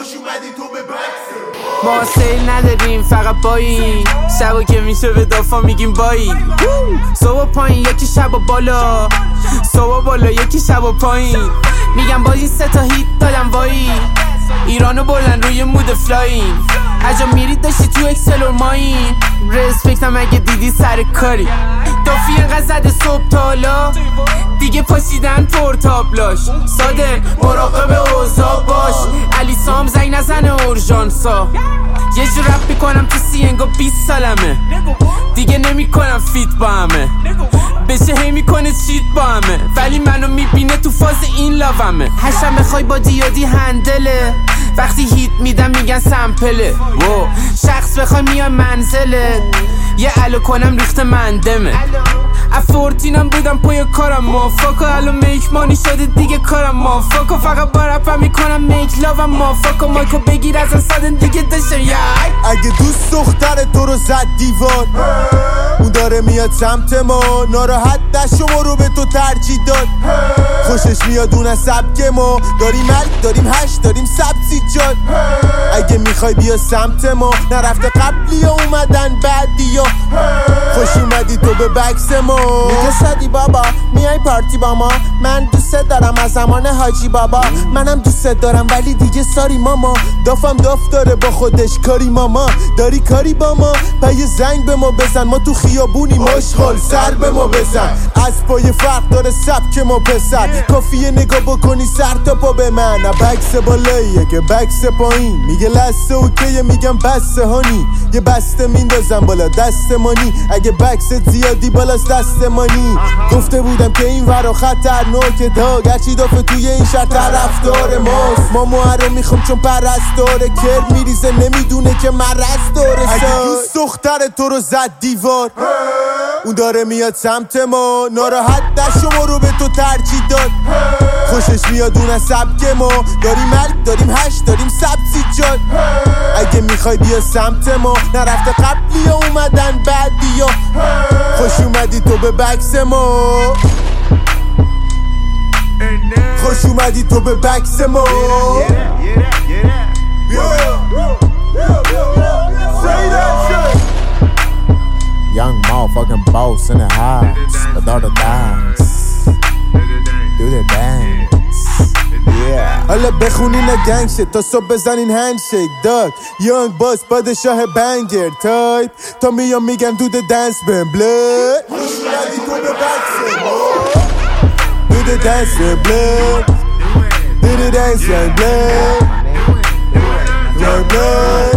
خوش اومدی تو به بکس. ما سیل نداریم فقط بایی، شبا که میشه به دافا میگیم بایی. صبح پایین یکی شبا بالا، صبح بالا یکی شبا پایین. میگم باز این 3 تا هیت دادم وایی، ایرانو بردن روی مود فلاین. اجا میرید داشتی تو اکسل و ماین، رسپکتم اگه دیدی سر کاری. دافی انقدر زده صبح تالا، دیگه پاشیدن پورتابلاش. ساده مراقب اوضاع باش، علی سام زنگ نزنه اورژانسا. یه جو رپ میکنم تو سینگو 20 سالمه، دیگه نمیکنم فیت با همه. بشه هی میکنه چیت با همه، ولی منو میبینه تو فاز این لاومه. هشم بخوای با دیادی هندله، وقتی هیت میدم میگن سمپله. شخص بخوای میان منزله، یه الو کنم ریخت مندمه. افورتینم بودم پای کارم مافاکا، الو میک مانی شده دیگه کارم مافاکا. فقط با رپم میکنم میک لاوم مافاکا. مایکو بگیر از سادن دیگه داشتم یای. اگه دوست دختر تو رو زد دیوار، اون داره میاد سمت ما، ناراحت نشو ما رو به تو ترجیح داد. خوشش میاد اون از سبک ما، داریم ملک داریم هش داریم سبزی جاد. اگه میخوای بیا سمت ما، نرفته قبلی ها اومدن بعدی ها. خوش اومدی تو به بکس ما. میگه صدی بابا میای پارتی با ما، من دوست دارم از زمان حاجی بابا. منم دوست دارم ولی دیگه ساری ماما. دافم داف داره با خودش کاری ماما. داری کاری با ما پای زنگ به ما بزن، ما تو خیابونی مشغول سر به ما بزن. از پای فرق داره سبک ما پسر، کافیه نگاه بکنی سر تا پا به من. بکس بالاییه که بکس پایین، میگه لسته اوکیه میگم بسته هانی. یه بسته میندازم بالا دستمانی، اگه بکست زیادی بالاست دستمانی. گفته بودم که این ورا خطرناکه، تا گرچی دافه توی این شهر طرفدار ماست. ما محرم میخوام چون پرستاره، کرد میریزه نمیدونه که مرض داره. اگه دوست دختر تو رو زد دیوار، اون داره میاد سمت ما، ناراحت نشو ما رو به تو ترجیح داد. خوشش میاد اون از سبک ما، داریم ملک داریم هش داریم سبزی جاد. اگه میخوای بیا سمت ما، نرفته قبلی ها اومدن بعدی ها. خوش اومدی تو به بکس ما، خوش اومدی تو به بکس ما. Young motherfucking boss in the house with all the dance. Do the dance. Yeah. حالا بخونین گنگ شد تا صبح بزنین هندشیک داد. یانگ باس پادشاه بنگر تایپ، تا میام میگن دو د دنس بهم بلد. خوش اومدی تو به بکس ما، دو د دنس بهم بلد، دو د دنس بهم بلد.